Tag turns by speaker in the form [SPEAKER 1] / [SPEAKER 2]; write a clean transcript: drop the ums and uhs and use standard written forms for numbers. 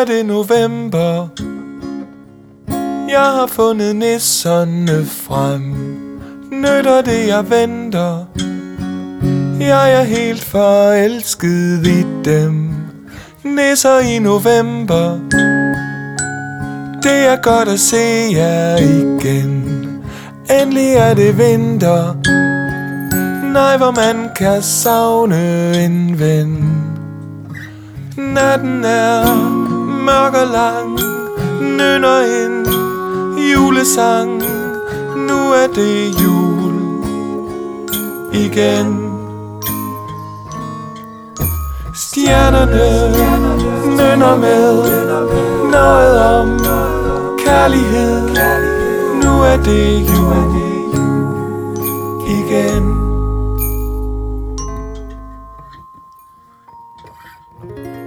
[SPEAKER 1] det november. Jeg har fundet nisserne frem. Nytter det jeg venter? Jeg er helt forelsket i dem. Nisser i november. Det er godt at se jer igen. Endelig er det vinter. Nej, hvor man kan savne en ven. Natten er mørk og lang. Nynner en julesang. Nu er det jul igen. Stjernerne nynner med noget om kærlighed. Nu er det jul igen.